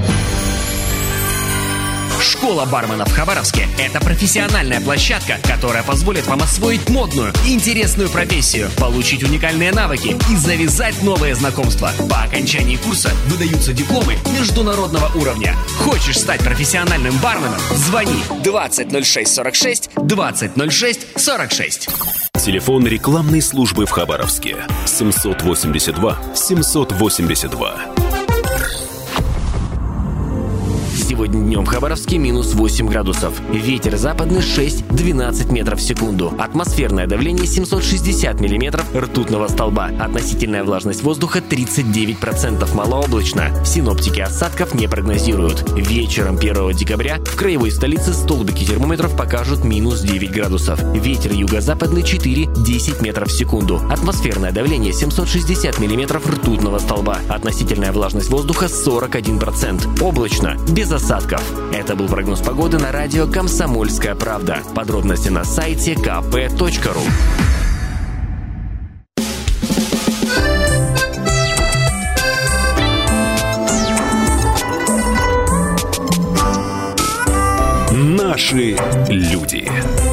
F: Школа барменов в Хабаровске – это профессиональная площадка, которая позволит вам освоить модную и интересную профессию, получить уникальные навыки и завязать новые знакомства. По окончании курса выдаются дипломы международного уровня. Хочешь стать профессиональным барменом? Звони 20 06 46 20 06 46.
A: Телефон рекламной службы в Хабаровске 782 782.
F: Сегодня днем в Хабаровске минус 8 градусов. Ветер западный 6-12 метров в секунду. Атмосферное давление 760 миллиметров ртутного столба. Относительная влажность воздуха 39%, малооблачно. Синоптики осадков не прогнозируют. Вечером 1 декабря в краевой столице столбики термометров покажут минус 9 градусов. Ветер юго-западный 4-10 метров в секунду. Атмосферное давление 760 миллиметров ртутного столба. Относительная влажность воздуха 41%. Облачно, без осадков. Это был прогноз погоды на радио «Комсомольская правда». Подробности на сайте kp.ru.
A: Наши люди.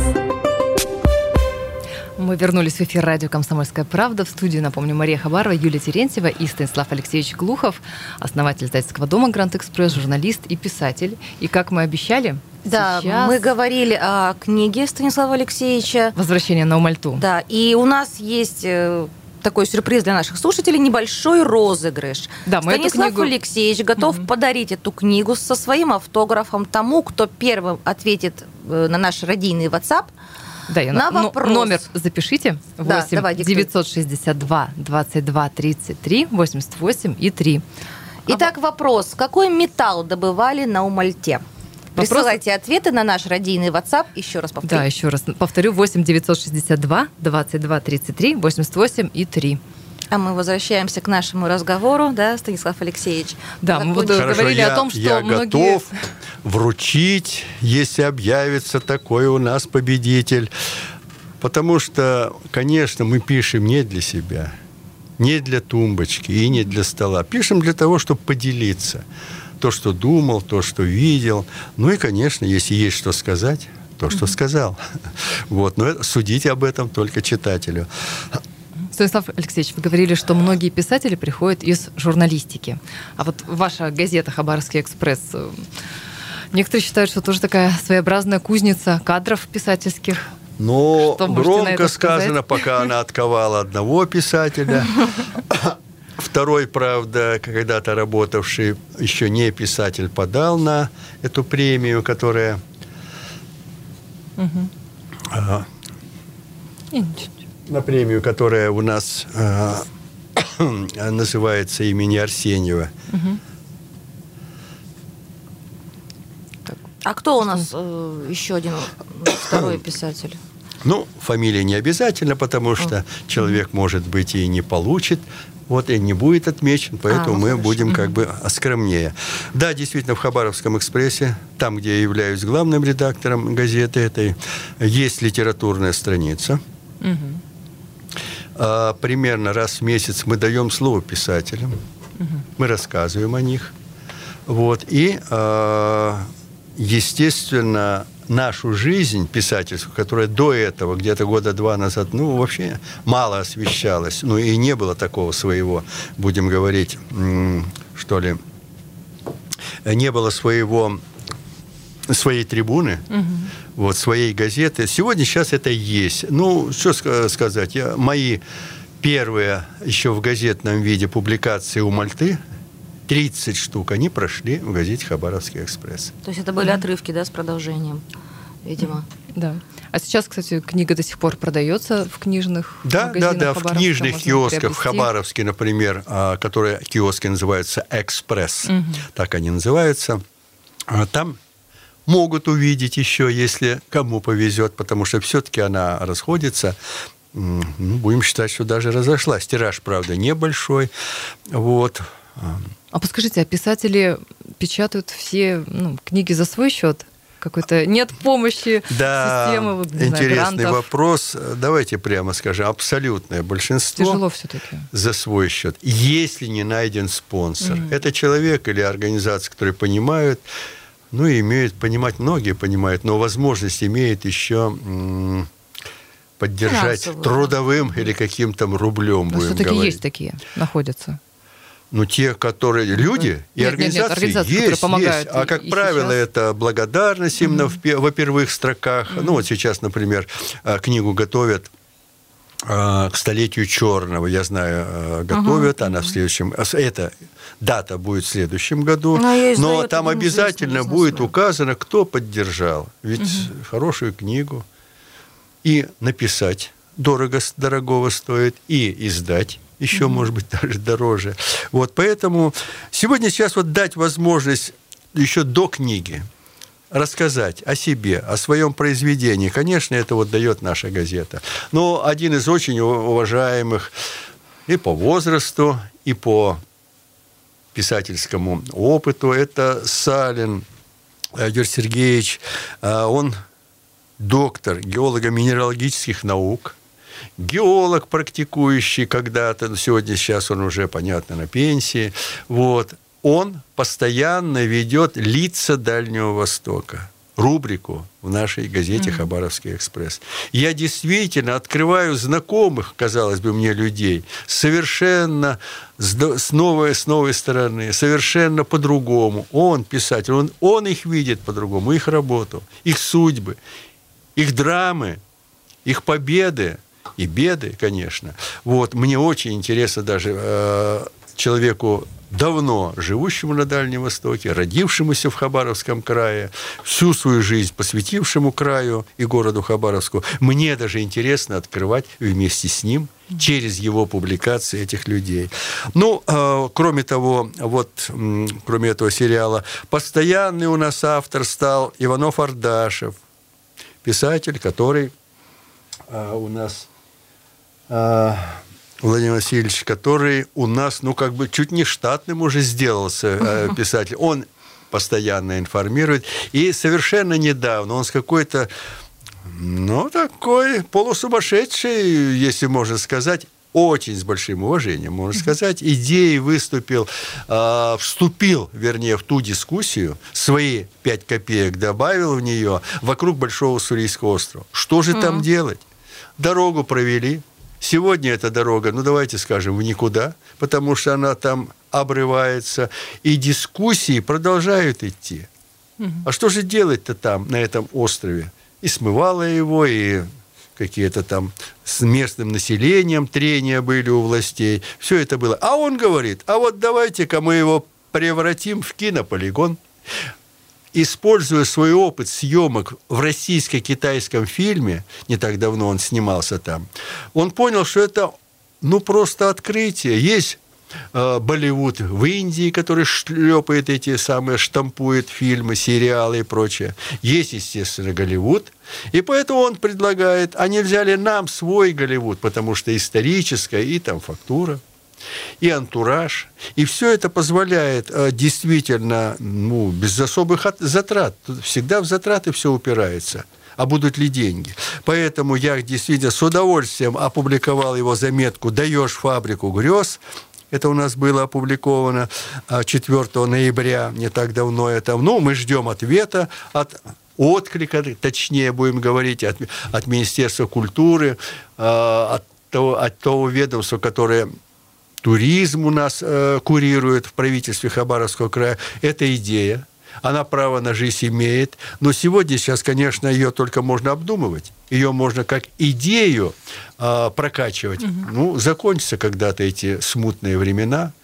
B: Мы вернулись в эфир радио «Комсомольская правда». В студии, напомню, Мария Хабарова, Юлия Терентьева и Станислав Алексеевич Глухов, основатель издательского дома «Грант Экспресс», журналист и писатель. И, как мы обещали,
C: да,
B: сейчас...
C: мы говорили о книге Станислава Алексеевича
B: «Возвращение на Умальту».
C: Да, и у нас есть... такой сюрприз для наших слушателей, небольшой розыгрыш.
B: Да,
C: Станислав Алексеевич готов подарить эту книгу со своим автографом тому, кто первым ответит на наш радийный WhatsApp
B: Да,
C: на вопрос.
B: Номер запишите. 8
C: давай,
B: 962 22 33 88 и 3.
C: Итак, вопрос. Какой металл добывали на Умальте? Присылайте ответы на наш радийный WhatsApp. Еще раз повторю.
B: Да, еще раз повторю. 8 962 22 33 88 и 3.
C: А мы возвращаемся к нашему разговору, да, Станислав Алексеевич?
B: Да, мы вот говорили о том, что
D: я
B: многие...
D: готов вручить, если объявится такой у нас победитель. Потому что, конечно, мы пишем не для себя, не для тумбочки и не для стола. Пишем для того, чтобы поделиться. То, что думал, то, что видел. Ну и, конечно, если есть что сказать, то, что сказал. Вот. Но судить об этом только читателю.
B: Станислав Алексеевич, вы говорили, что многие писатели приходят из журналистики. А вот ваша газета «Хабаровский экспресс», некоторые считают, что тоже такая своеобразная кузница кадров писательских.
D: Но громко сказано, пока она отковала одного писателя. Второй, правда, когда-то работавший еще не писатель, подал на эту премию, которая... на премию, которая у нас называется имени Арсеньева.
C: А кто у нас еще один второй писатель?
D: Ну, фамилия не обязательно, потому что человек, может быть, и не получит, вот, и не будет отмечен, поэтому мы будем как бы скромнее. Да, действительно, в Хабаровском экспрессе, там, где я являюсь главным редактором газеты этой, есть литературная страница. Примерно раз в месяц мы даем слово писателям, мы рассказываем о них. Вот, и, естественно, нашу жизнь писательскую, которая до этого, где-то года 2 назад, ну, вообще мало освещалась. Ну, и не было такого своего, будем говорить, что ли, не было своей трибуны, вот, своей газеты. Сегодня, сейчас это есть. Ну, что сказать, мои первые еще в газетном виде публикации у Мальты, 30 штук, они прошли в газете «Хабаровский экспресс».
C: То есть это были отрывки, да, с продолжением, видимо.
B: Да. А сейчас, кстати, книга до сих пор продается в книжных магазинах.
D: Да, в книжных киосках в Хабаровске, например, которые киоски называются «Экспресс», так они называются. Там могут увидеть еще, если кому повезет, потому что все-таки она расходится. Будем считать, что даже разошлась. Тираж, правда, небольшой. Вот.
B: А подскажите, а писатели печатают все книги за свой счет? Какой-то нет помощи системы,
D: интересный вопрос. Давайте прямо скажем, абсолютное большинство
B: тяжело все-таки
D: за свой счет, если не найден спонсор. Это человек или организация, которые понимают, ну и имеют понимать, многие понимают, но возможность имеет еще поддержать трудовым или каким-то рублем, будем
B: все-таки
D: говорить.
B: Есть такие, находятся.
D: Ну, те, которые люди и организации есть. Помогают. А, как правило, это благодарность именно во первых строках. Ну, вот сейчас, например, книгу готовят к столетию Черного. Я знаю, готовят. Она в следующем... Эта дата будет в следующем году. Но там обязательно будет указано, кто поддержал. Ведь хорошую книгу и написать дорогого стоит, и издать еще, может быть, даже дороже. Вот, поэтому сейчас вот дать возможность еще до книги рассказать о себе, о своем произведении, конечно, это вот дает наша газета. Но один из очень уважаемых и по возрасту, и по писательскому опыту, это Салин Юрий Сергеевич. Он доктор геолого-минералогических наук, геолог, практикующий когда-то, сейчас он уже, понятно, на пенсии. Вот. Он постоянно ведет «Лица Дальнего Востока», рубрику в нашей газете «Хабаровский экспресс». Я действительно открываю знакомых, казалось бы, мне людей совершенно с новой стороны, совершенно по-другому. Он писатель, он их видит по-другому, их работу, их судьбы, их драмы, их победы. И беды, конечно. Вот. Мне очень интересно даже человеку давно живущему на Дальнем Востоке, родившемуся в Хабаровском крае, всю свою жизнь посвятившему краю и городу Хабаровску, мне даже интересно открывать вместе с ним через его публикации этих людей. Ну, кроме того, вот, кроме этого сериала, постоянный у нас автор стал Иванов Ардашев, писатель, который у нас... Владимир Васильевич, который у нас, ну, как бы чуть не штатным уже сделался писатель. Он постоянно информирует. И совершенно недавно он с какой-то, ну, такой полусумасшедшей, если можно сказать, очень с большим уважением, можно сказать, идеей выступил, вступил, вернее, в ту дискуссию, свои 5 копеек добавил в нее вокруг Большого Уссурийского острова. Что же там делать? Дорогу провели. Сегодня эта дорога, ну, давайте скажем, в никуда, потому что она там обрывается, и дискуссии продолжают идти. А что же делать-то там, на этом острове? И смывало его, и какие-то там с местным населением трения были у властей. Все это было. А он говорит, а вот давайте-ка мы его превратим в кинополигон. Используя свой опыт съемок в российско-китайском фильме, не так давно он снимался там, он понял, что это, ну, просто открытие. Есть Болливуд в Индии, который шлепает эти самые, штампует фильмы, сериалы и прочее. Есть, естественно, Голливуд. И поэтому он предлагает, а не взяли нам свой Голливуд, потому что историческая и там фактура, и антураж, и все это позволяет действительно, ну, без особых затрат. Всегда в затраты все упирается. А будут ли деньги? Поэтому я действительно с удовольствием опубликовал его заметку «Даешь фабрику грез». Это у нас было опубликовано 4 ноября, не так давно это. Ну, мы ждем ответа, отклика, точнее будем говорить, от Министерства культуры, от того ведомства, которое туризм у нас курирует в правительстве Хабаровского края. Это идея. Она право на жизнь имеет. Но сегодня, сейчас, конечно, ее только можно обдумывать. Ее можно как идею прокачивать. Ну, закончатся когда-то эти смутные времена.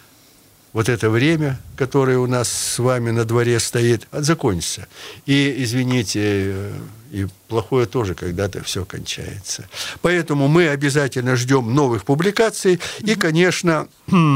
D: Вот это время, которое у нас с вами на дворе стоит, закончится. И, извините, и плохое тоже когда-то все кончается. Поэтому мы обязательно ждем новых публикаций. И, конечно,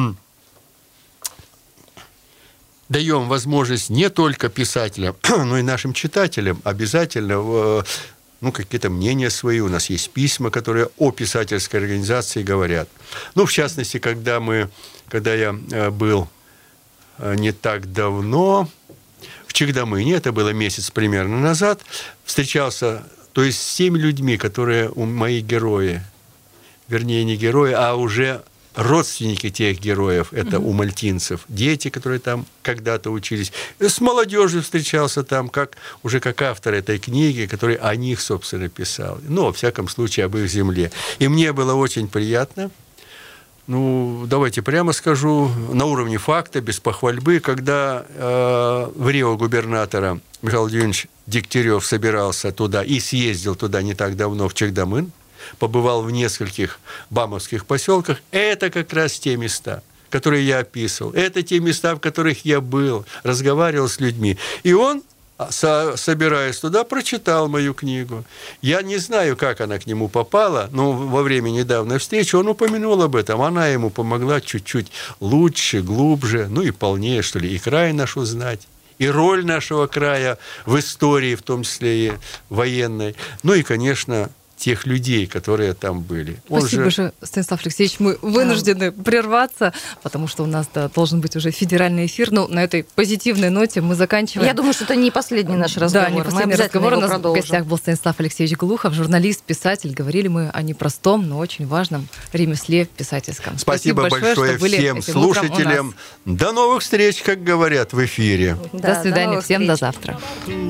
D: даем возможность не только писателям, но и нашим читателям обязательно, ну, какие-то мнения свои. У нас есть письма, которые о писательской организации говорят. Ну, в частности, когда я был не так давно в Чегдамыне, это было месяц примерно назад, встречался, то есть с теми людьми, которые мои герои, вернее, не герои, а уже родственники тех героев, это у мальтинцев, дети, которые там когда-то учились, с молодежью встречался там, как автор этой книги, который о них, собственно, писал. Ну, во всяком случае, об их земле. И мне было очень приятно, ну, давайте прямо скажу, на уровне факта, без похвальбы, когда в Рио губернатора Михаил Владимирович Дегтярев собирался туда и съездил туда не так давно, в Чегдамын, побывал в нескольких бамовских поселках, это как раз те места, которые я описывал. Это те места, в которых я был, разговаривал с людьми. И он, собираясь туда, прочитал мою книгу. Я не знаю, как она к нему попала, но во время недавней встречи он упомянул об этом. Она ему помогла чуть-чуть лучше, глубже, ну и полнее, что ли, и край наш узнать, и роль нашего края в истории, в том числе и военной. Ну и, конечно, тех людей, которые там были.
B: Спасибо большое, Станислав Алексеевич. Мы вынуждены прерваться, потому что у нас должен быть уже федеральный эфир. Но на этой позитивной ноте мы заканчиваем.
C: Я думаю, что это не последний наш разговор.
B: Да, не последний разговор. У нас в гостях был Станислав Алексеевич Глухов, журналист, писатель. Говорили мы о непростом, но очень важном ремесле писательском.
D: Спасибо большое всем слушателям. До новых встреч, как говорят в эфире.
B: Да, до свидания. Всем до завтра.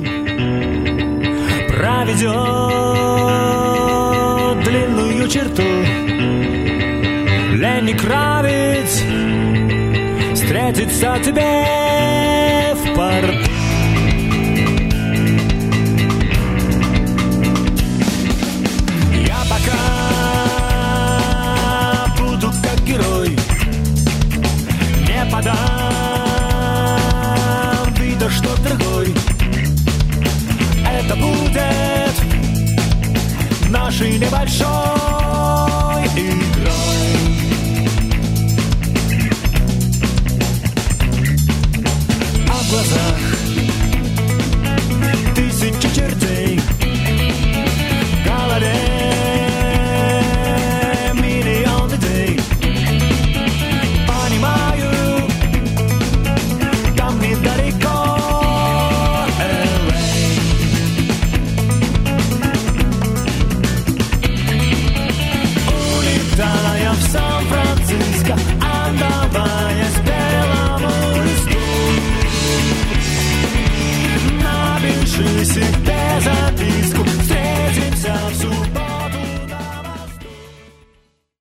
O: Проведет длинную черту Ленни Кравиц встретится тебе в порту. Я пока буду как герой, не подам большой игрой. А в глазах